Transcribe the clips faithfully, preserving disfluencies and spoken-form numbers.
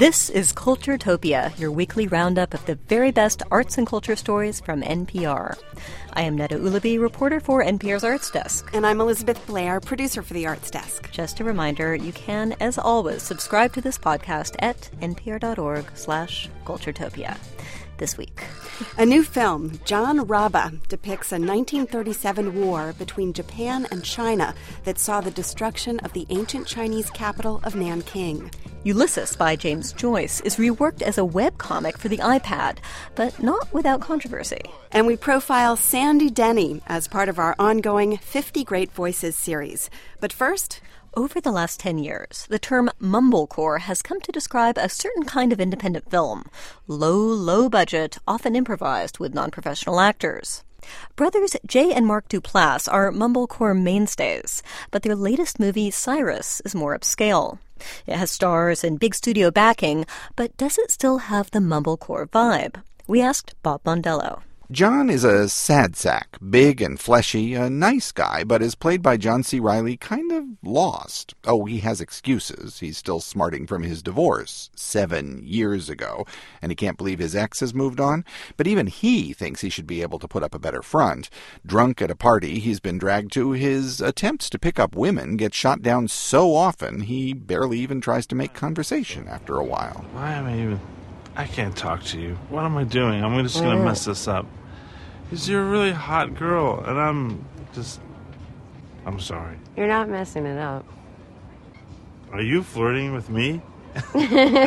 This is Culturetopia, your weekly roundup of the very best arts and culture stories from N P R. I am Neda Ulaby, reporter for N P R's Arts Desk. And I'm Elizabeth Blair, producer for the Arts Desk. Just a reminder, you can, as always, subscribe to this podcast at npr.org slash Culturetopia. This week. A new film, John Rabba, depicts a nineteen thirty-seven war between Japan and China that saw the destruction of the ancient Chinese capital of Nanking. Ulysses by James Joyce is reworked as a webcomic for the iPad, but not without controversy. And we profile Sandy Denny as part of our ongoing fifty Great Voices series. But first... Over the last ten years, the term mumblecore has come to describe a certain kind of independent film. Low, low budget, often improvised with non-professional actors. Brothers Jay and Mark Duplass are mumblecore mainstays, but their latest movie, Cyrus, is more upscale. It has stars and big studio backing, but does it still have the mumblecore vibe? We asked Bob Mondello. John is a sad sack, big and fleshy, a nice guy, but is played by John C. Reilly kind of lost. Oh, he has excuses. He's still smarting from his divorce seven years ago, and he can't believe his ex has moved on. But even he thinks he should be able to put up a better front. Drunk at a party he's been dragged to, his attempts to pick up women get shot down so often he barely even tries to make conversation after a while. Why am I even... I can't talk to you. What am I doing? I'm just going to mess this up. Because you're a really hot girl, and I'm just... I'm sorry. You're not messing it up. Are you flirting with me? This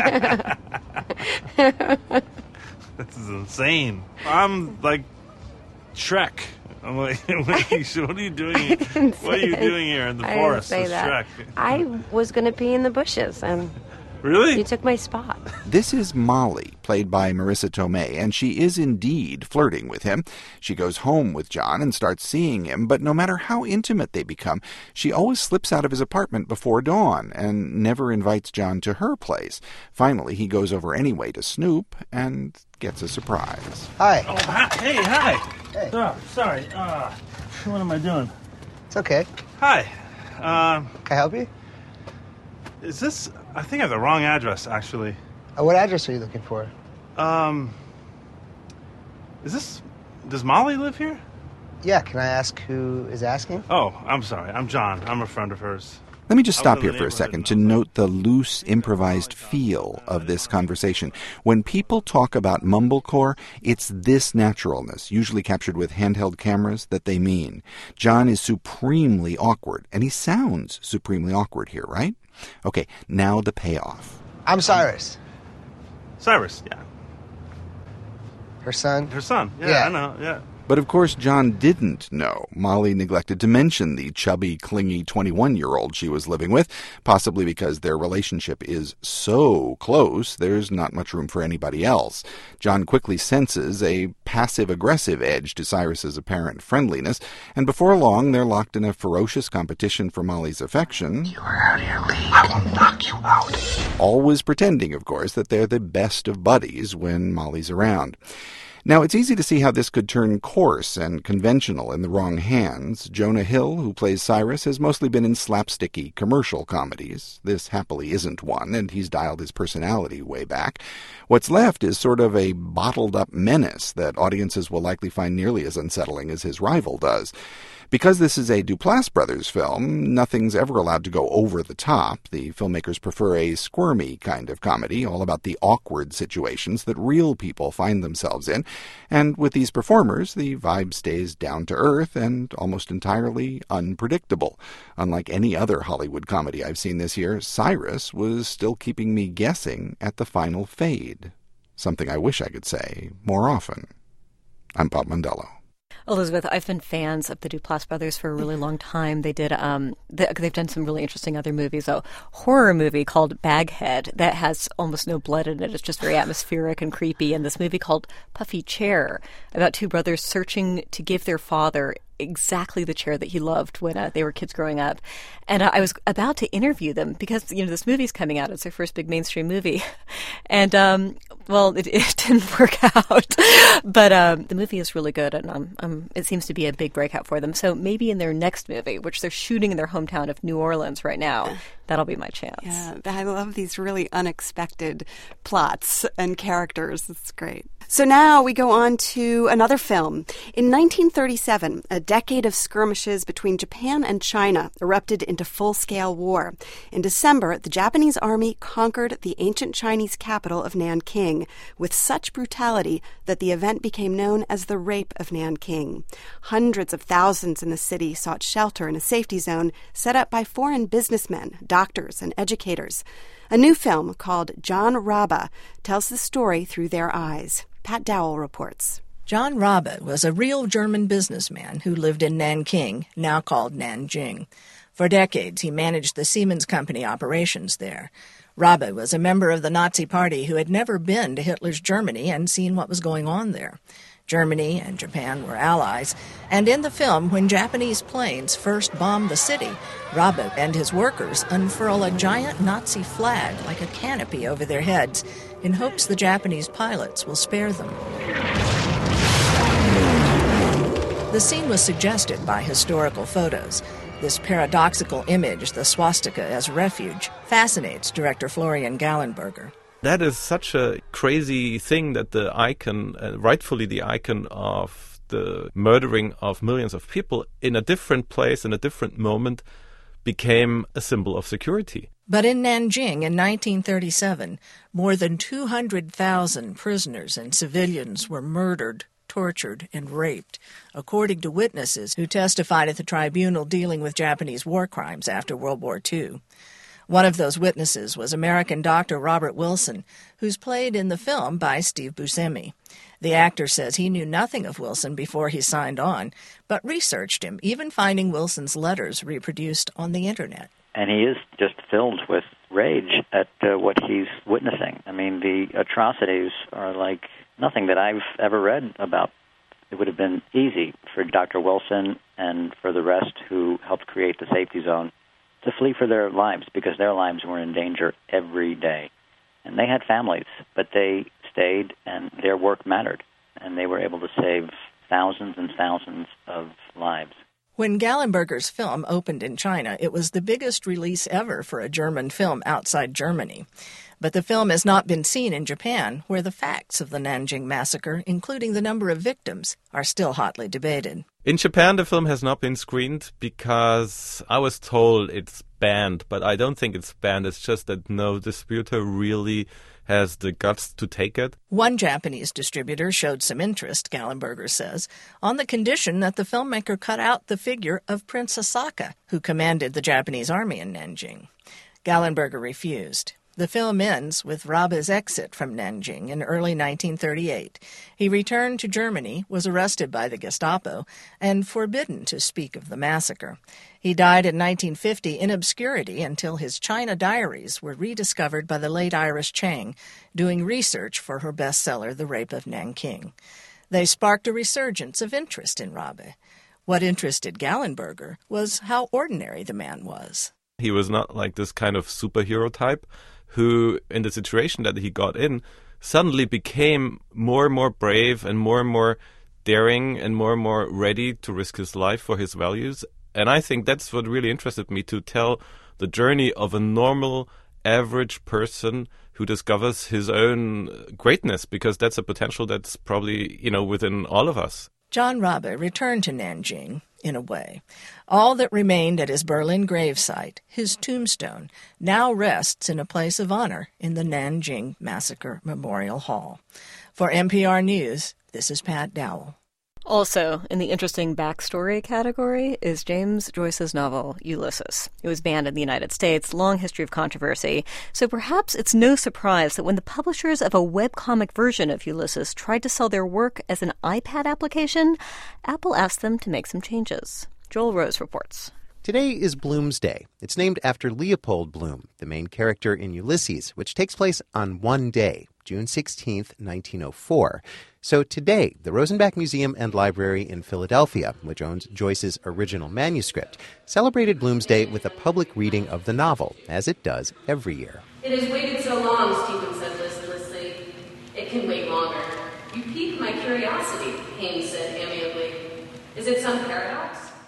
is insane. I'm like Shrek. I'm like, what are you, what are you doing? What are you doing here in the I forest? Didn't say that. Shrek. I was going to pee in the bushes, and... Really? You took my spot. This is Molly, played by Marissa Tomei, and she is indeed flirting with him. She goes home with John and starts seeing him, but no matter how intimate they become, she always slips out of his apartment before dawn and never invites John to her place. Finally, he goes over anyway to snoop and gets a surprise. Hi. Oh, hi. Hey, hi. Hey. Oh, sorry. Uh, what am I doing? It's okay. Hi. Um, Can I help you? is this... I think I have the wrong address, actually. Uh, what address are you looking for? Um, is this... Does Molly live here? Yeah, can I ask who is asking? Oh, I'm sorry. I'm John. I'm a friend of hers. Let me just I stop was in here the for a neighborhood second to and I was note the loose, improvised feel of this conversation. When people talk about mumblecore, it's this naturalness, usually captured with handheld cameras, that they mean. John is supremely awkward, and he sounds supremely awkward here, right? Okay, now the payoff. I'm Cyrus. Cyrus, yeah. Her son? Her son. Yeah, Yeah. I know, yeah. But of course John didn't know. Molly neglected to mention the chubby, clingy twenty-one-year-old she was living with, possibly because their relationship is so close there's not much room for anybody else. John quickly senses a passive-aggressive edge to Cyrus's apparent friendliness, and before long they're locked in a ferocious competition for Molly's affection. You are out here, Lee. I will knock you out. Always pretending, of course, that they're the best of buddies when Molly's around. Now, it's easy to see how this could turn coarse and conventional in the wrong hands. Jonah Hill, who plays Cyrus, has mostly been in slapsticky commercial comedies. This happily isn't one, and he's dialed his personality way back. What's left is sort of a bottled-up menace that audiences will likely find nearly as unsettling as his rival does. Because this is a Duplass Brothers film, nothing's ever allowed to go over the top. The filmmakers prefer a squirmy kind of comedy, all about the awkward situations that real people find themselves in. And with these performers, the vibe stays down to earth and almost entirely unpredictable. Unlike any other Hollywood comedy I've seen this year, Cyrus was still keeping me guessing at the final fade. Something I wish I could say more often. I'm Bob Mondello. Elizabeth, I've been fans of the Duplass brothers for a really long time. They did, um, they, they've done some really interesting other movies. A horror movie called Baghead that has almost no blood in it. It's just very atmospheric and creepy. And this movie called Puffy Chair about two brothers searching to give their father exactly the chair that he loved when uh, they were kids growing up. And uh, I was about to interview them because, you know, this movie's coming out. It's their first big mainstream movie. And, um, well, it, it didn't work out. But um, the movie is really good, and um, um, it seems to be a big breakout for them. So maybe in their next movie, which they're shooting in their hometown of New Orleans right now, That'll be my chance. Yeah, I love these really unexpected plots and characters. It's great. So now we go on to another film. In nineteen thirty-seven, a decade of skirmishes between Japan and China erupted into full-scale war. In December, the Japanese army conquered the ancient Chinese capital of Nanking with such brutality that the event became known as the Rape of Nanking. Hundreds of thousands in the city sought shelter in a safety zone set up by foreign businessmen, doctors, and educators. A new film called John Rabe tells the story through their eyes. Pat Dowell reports. John Rabe was a real German businessman who lived in Nanking, now called Nanjing. For decades, he managed the Siemens Company operations there. Rabe was a member of the Nazi Party who had never been to Hitler's Germany and seen what was going on there. Germany and Japan were allies, and in the film, when Japanese planes first bombed the city, Rabe and his workers unfurl a giant Nazi flag like a canopy over their heads in hopes the Japanese pilots will spare them. The scene was suggested by historical photos. This paradoxical image, the swastika as refuge, fascinates director Florian Gallenberger. That is such a crazy thing that the icon, uh, rightfully the icon of the murdering of millions of people in a different place, in a different moment, became a symbol of security. But in Nanjing in nineteen thirty-seven, more than two hundred thousand prisoners and civilians were murdered, tortured, and raped, according to witnesses who testified at the tribunal dealing with Japanese war crimes after World War Two. One of those witnesses was American Doctor Robert Wilson, who's played in the film by Steve Buscemi. The actor says he knew nothing of Wilson before he signed on, but researched him, even finding Wilson's letters reproduced on the Internet. And he is just filled with rage at uh, what he's witnessing. I mean, the atrocities are like nothing that I've ever read about. It would have been easy for Doctor Wilson and for the rest who helped create the safety zone to flee for their lives, because their lives were in danger every day. And they had families, but they stayed, and their work mattered, and they were able to save thousands and thousands of lives. When Gallenberger's film opened in China, it was the biggest release ever for a German film outside Germany. But the film has not been seen in Japan, where the facts of the Nanjing massacre, including the number of victims, are still hotly debated. In Japan, the film has not been screened because I was told it's banned, but I don't think it's banned. It's just that no distributor really has the guts to take it. One Japanese distributor showed some interest, Gallenberger says, on the condition that the filmmaker cut out the figure of Prince Asaka, who commanded the Japanese army in Nanjing. Gallenberger refused. The film ends with Rabe's exit from Nanjing in early nineteen thirty-eight. He returned to Germany, was arrested by the Gestapo, and forbidden to speak of the massacre. He died in nineteen fifty in obscurity until his China diaries were rediscovered by the late Iris Chang, doing research for her bestseller, The Rape of Nanking. They sparked a resurgence of interest in Rabe. What interested Gallenberger was how ordinary the man was. He was not like this kind of superhero type who, in the situation that he got in, suddenly became more and more brave and more and more daring and more and more ready to risk his life for his values. And I think that's what really interested me, to tell the journey of a normal, average person who discovers his own greatness, because that's a potential that's probably, you know, within all of us. John Rabe returned to Nanjing, in a way. All that remained at his Berlin gravesite, his tombstone, now rests in a place of honor in the Nanjing Massacre Memorial Hall. For N P R News, this is Pat Dowell. Also, in the interesting backstory category is James Joyce's novel, Ulysses. It was banned in the United States, long history of controversy, so perhaps it's no surprise that when the publishers of a webcomic version of Ulysses tried to sell their work as an iPad application, Apple asked them to make some changes. Joel Rose reports. Today is Bloom's Day. It's named after Leopold Bloom, the main character in Ulysses, which takes place on one day, June sixteenth, nineteen oh four. So today, the Rosenbach Museum and Library in Philadelphia, which owns Joyce's original manuscript, celebrated Bloom's Day with a public reading of the novel, as it does every year. It has waited so long, Stephen said listlessly. It can wait longer. You pique my curiosity, Haynes said amiably. Is it some paradox?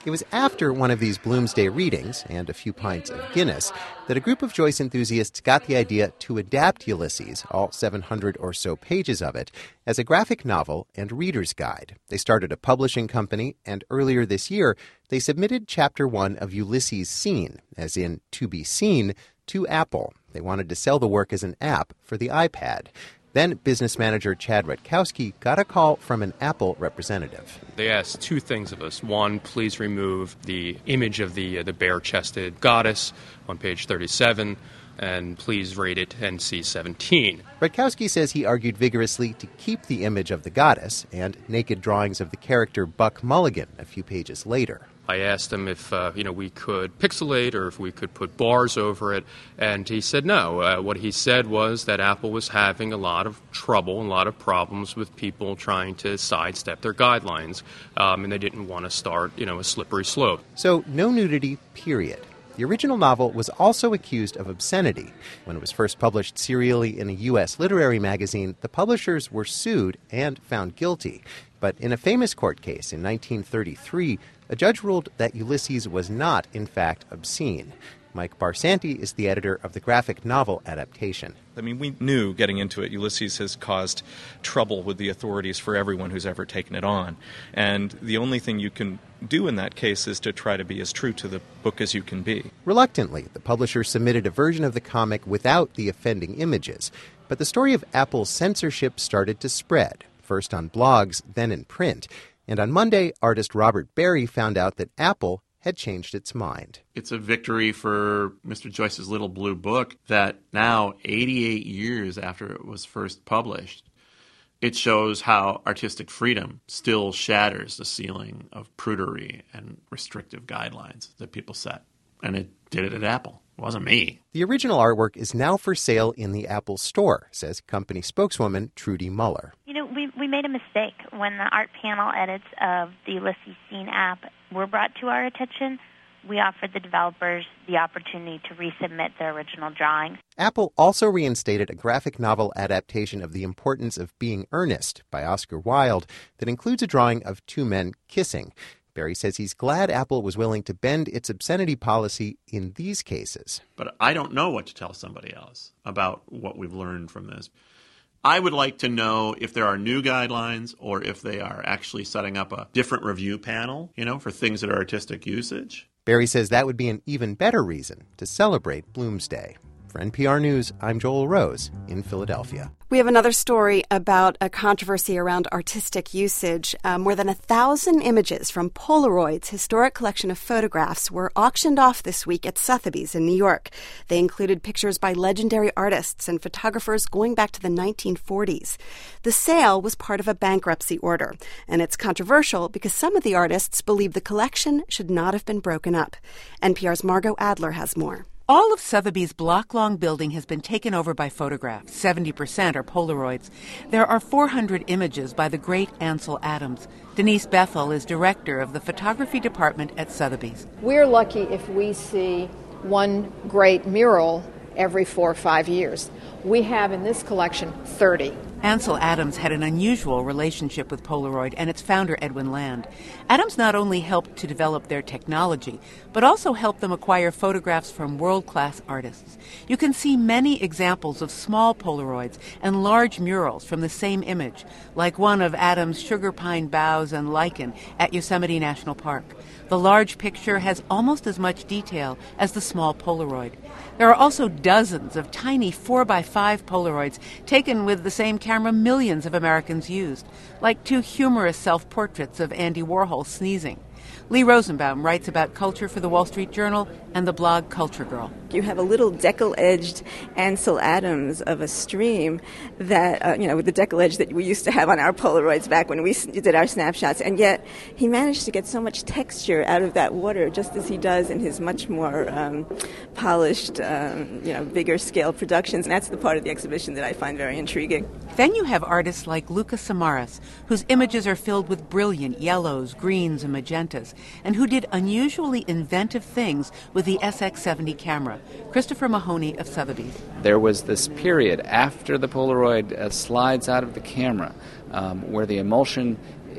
It was after one of these Bloomsday readings and a few pints of Guinness that a group of Joyce enthusiasts got the idea to adapt Ulysses, all seven hundred or so pages of it, as a graphic novel and reader's guide. They started a publishing company, and earlier this year, they submitted Chapter one of Ulysses Seen, as in to be seen, to Apple. They wanted to sell the work as an app for the iPad. Then business manager Chad Rutkowski got a call from an Apple representative. They asked two things of us. One, please remove the image of the uh, the bare-chested goddess on page thirty-seven, and please rate it N C seventeen. Rutkowski says he argued vigorously to keep the image of the goddess and naked drawings of the character Buck Mulligan a few pages later. I asked him if uh, you know we could pixelate or if we could put bars over it, and he said no. Uh, what he said was that Apple was having a lot of trouble, a lot of problems with people trying to sidestep their guidelines, um, and they didn't want to start you know a slippery slope. So no nudity, period. The original novel was also accused of obscenity. When it was first published serially in a U S literary magazine, the publishers were sued and found guilty. But in a famous court case in nineteen thirty-three, a judge ruled that Ulysses was not, in fact, obscene. Mike Barsanti is the editor of the graphic novel adaptation. I mean, we knew getting into it, Ulysses has caused trouble with the authorities for everyone who's ever taken it on. And the only thing you can do in that case is to try to be as true to the book as you can be. Reluctantly, the publisher submitted a version of the comic without the offending images. But the story of Apple's censorship started to spread, first on blogs, then in print. And on Monday, artist Robert Berry found out that Apple had changed its mind. It's a victory for Mister Joyce's Little Blue Book that now, eighty-eight years after it was first published, it shows how artistic freedom still shatters the ceiling of prudery and restrictive guidelines that people set. And it did it at Apple. It wasn't me. The original artwork is now for sale in the Apple Store, says company spokeswoman Trudy Muller. You know, we we made a mistake when the art panel edits of the Ulysses Seen app were brought to our attention. We offered the developers the opportunity to resubmit their original drawings. Apple also reinstated a graphic novel adaptation of The Importance of Being Earnest by Oscar Wilde that includes a drawing of two men kissing. Berry says he's glad Apple was willing to bend its obscenity policy in these cases. But I don't know what to tell somebody else about what we've learned from this. I would like to know if there are new guidelines or if they are actually setting up a different review panel, you know, for things that are artistic usage. Berry says that would be an even better reason to celebrate Bloomsday. For N P R News, I'm Joel Rose in Philadelphia. We have another story about a controversy around artistic usage. Uh, more than a thousand images from Polaroid's historic collection of photographs were auctioned off this week at Sotheby's in New York. They included pictures by legendary artists and photographers going back to the nineteen forties. The sale was part of a bankruptcy order, and it's controversial because some of the artists believe the collection should not have been broken up. N P R's Margot Adler has more. All of Sotheby's block-long building has been taken over by photographs. seventy percent are Polaroids. There are four hundred images by the great Ansel Adams. Denise Bethel is director of the photography department at Sotheby's. We're lucky if we see one great mural every four or five years. We have in this collection thirty. Ansel Adams had an unusual relationship with Polaroid and its founder, Edwin Land. Adams not only helped to develop their technology, but also helped them acquire photographs from world-class artists. You can see many examples of small Polaroids and large murals from the same image, like one of Adams' sugar pine boughs and lichen at Yosemite National Park. The large picture has almost as much detail as the small Polaroid. There are also dozens of tiny four by five Polaroids taken with the same camera millions of Americans used, like two humorous self-portraits of Andy Warhol sneezing. Lee Rosenbaum writes about culture for the Wall Street Journal and the blog Culture Girl. You have a little deckle-edged Ansel Adams of a stream that, uh, you know, with the deckle edge that we used to have on our Polaroids back when we did our snapshots. And yet he managed to get so much texture out of that water, just as he does in his much more um, polished, um, you know, bigger scale productions. And that's the part of the exhibition that I find very intriguing. Then you have artists like Luca Samaras, whose images are filled with brilliant yellows, greens, and magentas, and who did unusually inventive things with the S X seventy camera. Christopher Mahoney of Sotheby's. There was this period after the Polaroid uh, slides out of the camera um, where the emulsion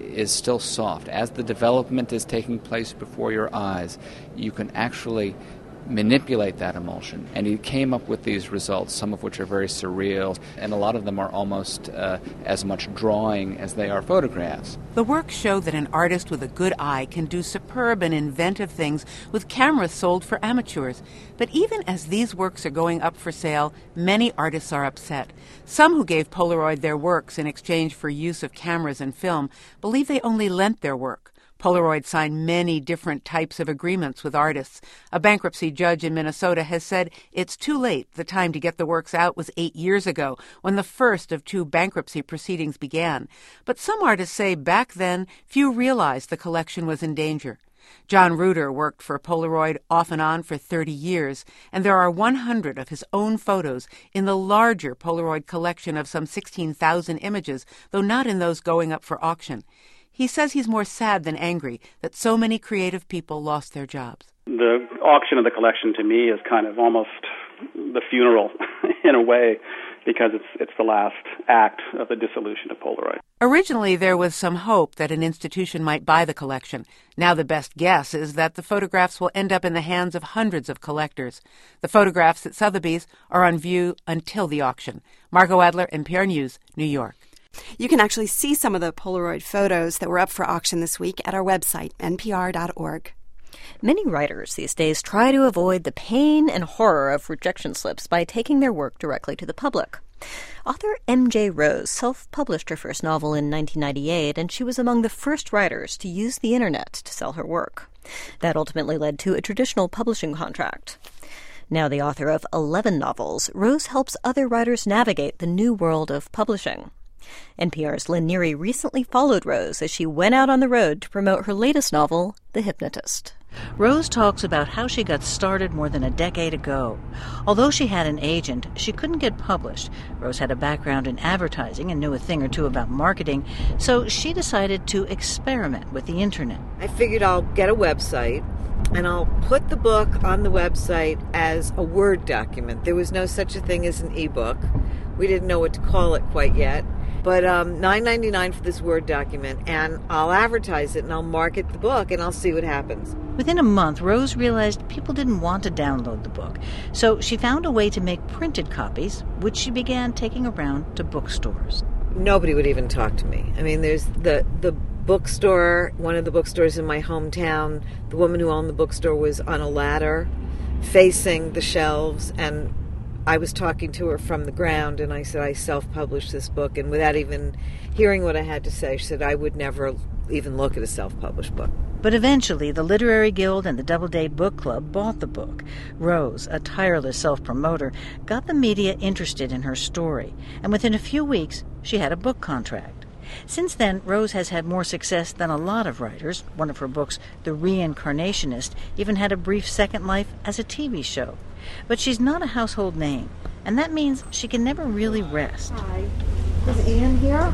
is still soft. As the development is taking place before your eyes, you can actually manipulate that emulsion. And he came up with these results, some of which are very surreal, and a lot of them are almost uh, as much drawing as they are photographs. The work showed that an artist with a good eye can do superb and inventive things with cameras sold for amateurs. But even as these works are going up for sale, many artists are upset. Some who gave Polaroid their works in exchange for use of cameras and film believe they only lent their work. Polaroid signed many different types of agreements with artists. A bankruptcy judge in Minnesota has said it's too late. The time to get the works out was eight years ago, when the first of two bankruptcy proceedings began. But some artists say back then few realized the collection was in danger. John Reuter worked for Polaroid off and on for thirty years, and there are one hundred of his own photos in the larger Polaroid collection of some sixteen thousand images, though not in those going up for auction. He says he's more sad than angry that so many creative people lost their jobs. The auction of the collection to me is kind of almost the funeral in a way, because it's it's the last act of the dissolution of Polaroid. Originally, there was some hope that an institution might buy the collection. Now the best guess is that the photographs will end up in the hands of hundreds of collectors. The photographs at Sotheby's are on view until the auction. Margot Adler, N P R News, New York. You can actually see some of the Polaroid photos that were up for auction this week at our website, N P R dot org. Many writers these days try to avoid the pain and horror of rejection slips by taking their work directly to the public. Author M J Rose self-published her first novel in nineteen ninety-eight, and she was among the first writers to use the internet to sell her work. That ultimately led to a traditional publishing contract. Now the author of eleven novels, Rose helps other writers navigate the new world of publishing. N P R's Lynn Neary recently followed Rose as she went out on the road to promote her latest novel, The Hypnotist. Rose talks about how she got started more than a decade ago. Although she had an agent, she couldn't get published. Rose had a background in advertising and knew a thing or two about marketing, so she decided to experiment with the internet. I figured I'll get a website, and I'll put the book on the website as a Word document. There was no such a thing as an e-book. We didn't know what to call it quite yet. But um, nine ninety-nine for this Word document, and I'll advertise it, and I'll market the book, and I'll see what happens. Within a month, Rose realized people didn't want to download the book, so she found a way to make printed copies, which she began taking around to bookstores. Nobody would even talk to me. I mean, there's the, the bookstore, one of the bookstores in my hometown. The woman who owned the bookstore was on a ladder facing the shelves, and I was talking to her from the ground, and I said, I self-published this book, and without even hearing what I had to say, she said I would never even look at a self-published book. But eventually, the Literary Guild and the Doubleday Book Club bought the book. Rose, a tireless self-promoter, got the media interested in her story, and within a few weeks, she had a book contract. Since then, Rose has had more success than a lot of writers. One of her books, The Reincarnationist, even had a brief second life as a T V show. But she's not a household name, and that means she can never really rest. Hi. Is Ian here?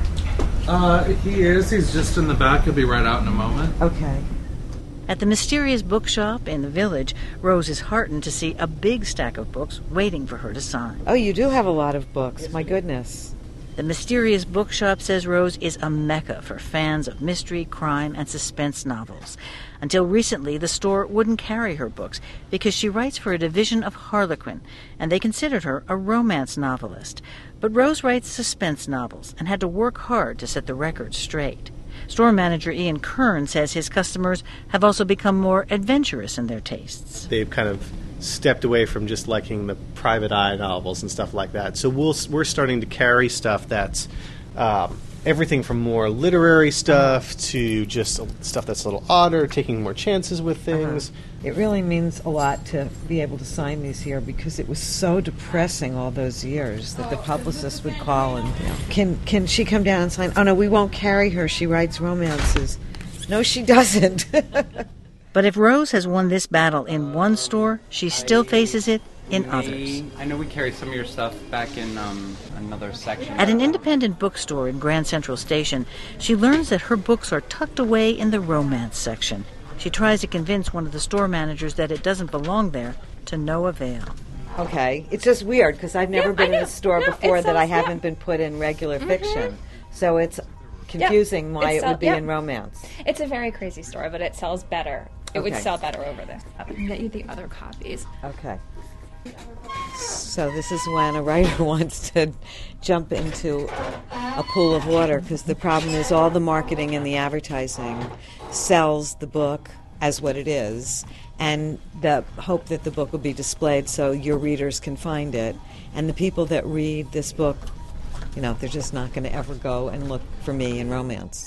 Uh, he is. He's just in the back. He'll be right out in a moment. Okay. At the mysterious bookshop in the village, Rose is heartened to see a big stack of books waiting for her to sign. Oh, you do have a lot of books. My goodness. The mysterious bookshop, says Rose, is a mecca for fans of mystery, crime, and suspense novels. Until recently, the store wouldn't carry her books because she writes for a division of Harlequin, and they considered her a romance novelist. But Rose writes suspense novels and had to work hard to set the record straight. Store manager Ian Kern says his customers have also become more adventurous in their tastes. They've kind of stepped away from just liking the private eye novels and stuff like that. So we'll, we're starting to carry stuff that's um, everything from more literary stuff to just stuff that's a little odder, taking more chances with things. Uh-huh. It really means a lot to be able to sign these here because it was so depressing all those years that the publicist would call and, can can she come down and sign? Oh, no, we won't carry her. She writes romances. No, she doesn't. But if Rose has won this battle in one store, she still faces it in others. I know we carry some of your stuff back in um, another section. At an independent bookstore in Grand Central Station, she learns that her books are tucked away in the romance section. She tries to convince one of the store managers that it doesn't belong there, to no avail. Okay, it's just weird because I've never Yeah, been I in a store No, before it's that so I sad. haven't been put in regular Mm-hmm. fiction. So it's confusing Yeah, why it it sell- would be yeah. in romance. It's a very crazy story, but it sells better. It would Okay. sell better over there. I can get you the other copies. Okay. So this is when a writer wants to jump into a pool of water, because the problem is all the marketing and the advertising sells the book as what it is, and the hope that the book will be displayed so your readers can find it. And the people that read this book, you know, they're just not going to ever go and look for me in romance.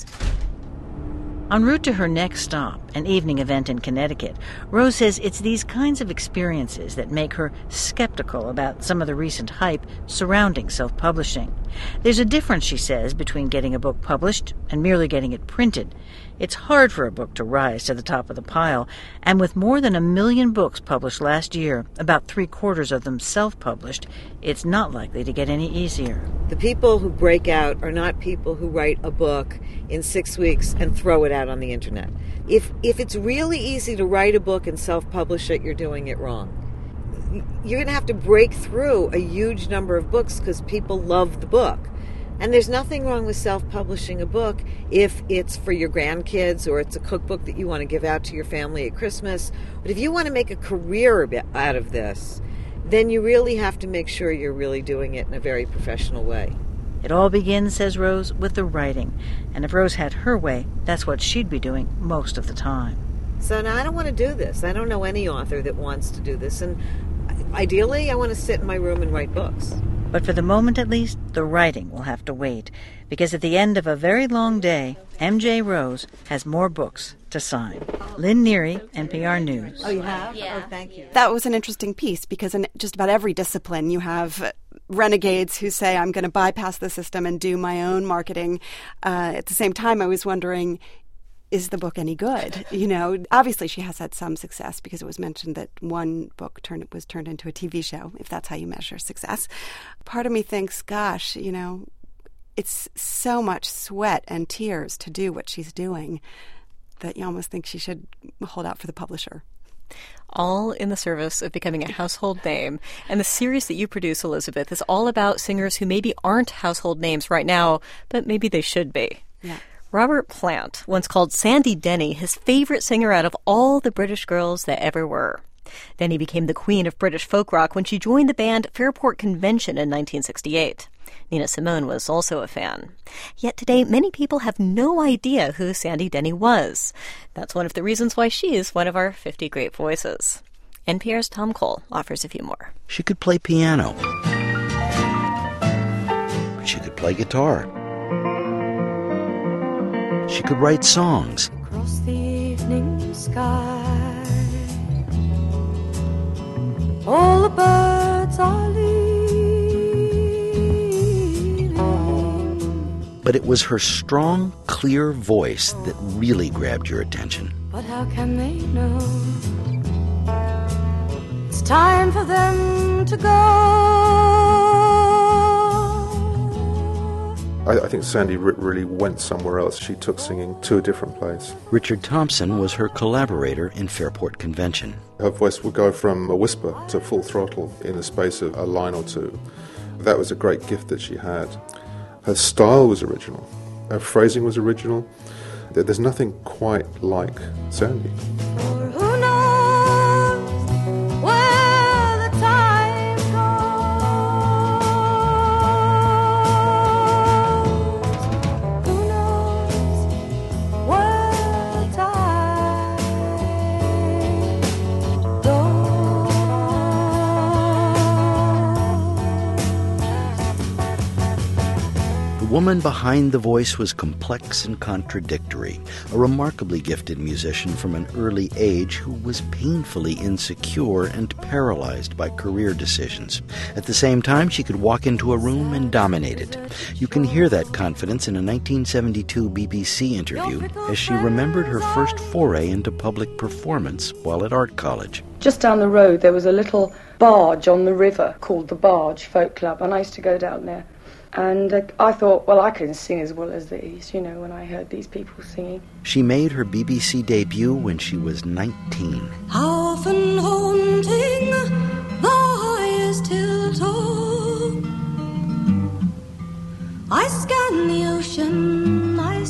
En route to her next stop, an evening event in Connecticut, Rose says it's these kinds of experiences that make her skeptical about some of the recent hype surrounding self-publishing. There's a difference, she says, between getting a book published and merely getting it printed. It's hard for a book to rise to the top of the pile, and with more than a million books published last year, about three-quarters of them self-published, it's not likely to get any easier. The people who break out are not people who write a book in six weeks and throw it out on the internet. If if it's really easy to write a book and self-publish it, you're doing it wrong. You're going to have to break through a huge number of books because people love the book. And there's nothing wrong with self-publishing a book if it's for your grandkids or it's a cookbook that you want to give out to your family at Christmas. But if you want to make a career out of this, then you really have to make sure you're really doing it in a very professional way. It all begins, says Rose, with the writing. And if Rose had her way, that's what she'd be doing most of the time. So now I don't want to do this. I don't know any author that wants to do this. And ideally, I want to sit in my room and write books. But for the moment, at least, the writing will have to wait, because at the end of a very long day, M J Rose has more books to sign. Lynn Neary, N P R News. Oh, you have? Yeah. Oh, thank you. That was an interesting piece because in just about every discipline you have renegades who say, I'm going to bypass the system and do my own marketing. Uh, at the same time, I was wondering, is the book any good? You know, obviously she has had some success because it was mentioned that one book turned was turned into a T V show, if that's how you measure success. Part of me thinks, gosh, you know, it's so much sweat and tears to do what she's doing that you almost think she should hold out for the publisher. All in the service of becoming a household name. And the series that you produce, Elizabeth, is all about singers who maybe aren't household names right now, but maybe they should be. Yeah. Robert Plant once called Sandy Denny his favorite singer out of all the British girls that ever were. Denny became the queen of British folk rock when she joined the band Fairport Convention in nineteen sixty-eight. Nina Simone was also a fan. Yet today, many people have no idea who Sandy Denny was. That's one of the reasons why she is one of our fifty great voices. N P R's Tom Cole offers a few more. She could play piano. She could play guitar. She could write songs. Across the evening sky, all the birds are leaving. But it was her strong, clear voice that really grabbed your attention. But how can they know? It's time for them to go. I, I think Sandy r- really went somewhere else. She took singing to a different place. Richard Thompson was her collaborator in Fairport Convention. Her voice would go from a whisper to full throttle in the space of a line or two. That was a great gift that she had. Her style was original. Her phrasing was original. There's nothing quite like Sandy. For who knows where the time goes? Who knows where the time goes? The woman behind the voice was complex and contradictory, a remarkably gifted musician from an early age who was painfully insecure and paralyzed by career decisions. At the same time, she could walk into a room and dominate it. You can hear that confidence in a nineteen seventy-two B B C interview as she remembered her first foray into public performance while at art college. Just down the road there was a little barge on the river called the Barge Folk Club, and I used to go down there. And uh, I thought, well, I can sing as well as these, you know, when I heard these people singing. She made her B B C debut when she was nineteen. How often haunting the highest hilltop, I scan the ocean, I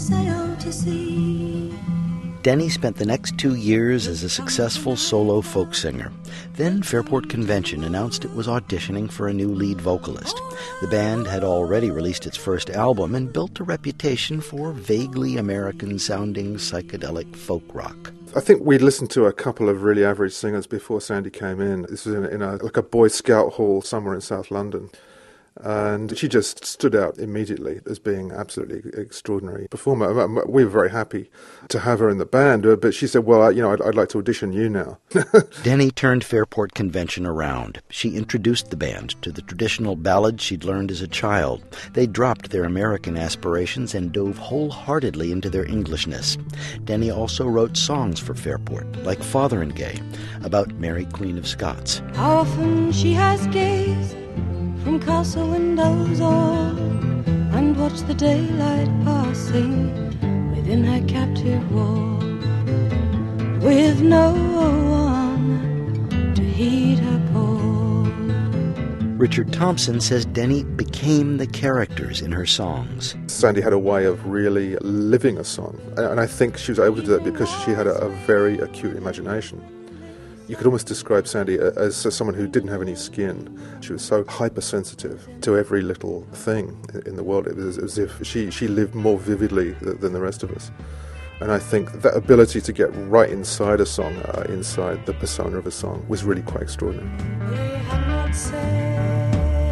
Denny spent the next two years as a successful solo folk singer. Then Fairport Convention announced it was auditioning for a new lead vocalist. The band had already released its first album and built a reputation for vaguely American-sounding psychedelic folk rock. I think we'd listened to a couple of really average singers before Sandy came in. This was in, a, in a, like a Boy Scout hall somewhere in South London. And she just stood out immediately as being absolutely extraordinary performer. We were very happy to have her in the band, but she said, well, you know, I'd, I'd like to audition you now. Denny turned Fairport Convention around. She introduced the band to the traditional ballads she'd learned as a child. They dropped their American aspirations and dove wholeheartedly into their Englishness. Denny also wrote songs for Fairport, like Fotheringay, about Mary Queen of Scots. How often she has gazed from castle windows all, and watch the daylight passing within her captive wall, with no one to heed her call. Richard Thompson says Denny became the characters in her songs. Sandy had a way of really living a song, and I think she was able to do that because she had a, a very acute imagination. You could almost describe Sandy as, as someone who didn't have any skin. She was so hypersensitive to every little thing in the world. It was as if she, she lived more vividly than the rest of us. And I think that ability to get right inside a song, uh, inside the persona of a song, was really quite extraordinary. They had not said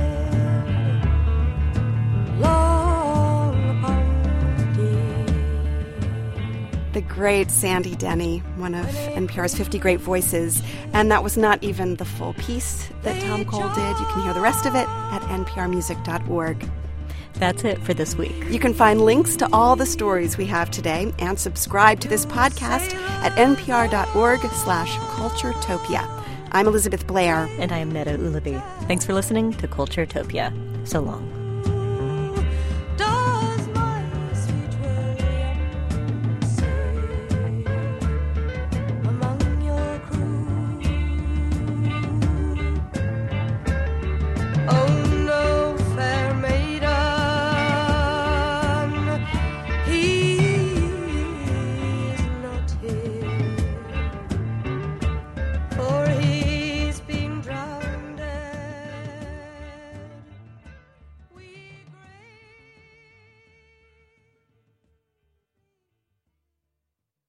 long upon the great Sandy Denny, one of N P R's fifty Great Voices. And that was not even the full piece that Tom Cole did. You can hear the rest of it at n p r music dot org. That's it for this week. You can find links to all the stories we have today and subscribe to this podcast at npr.org slash culturetopia. I'm Elizabeth Blair. And I am Neda Ulaby. Thanks for listening to Culturetopia. So long.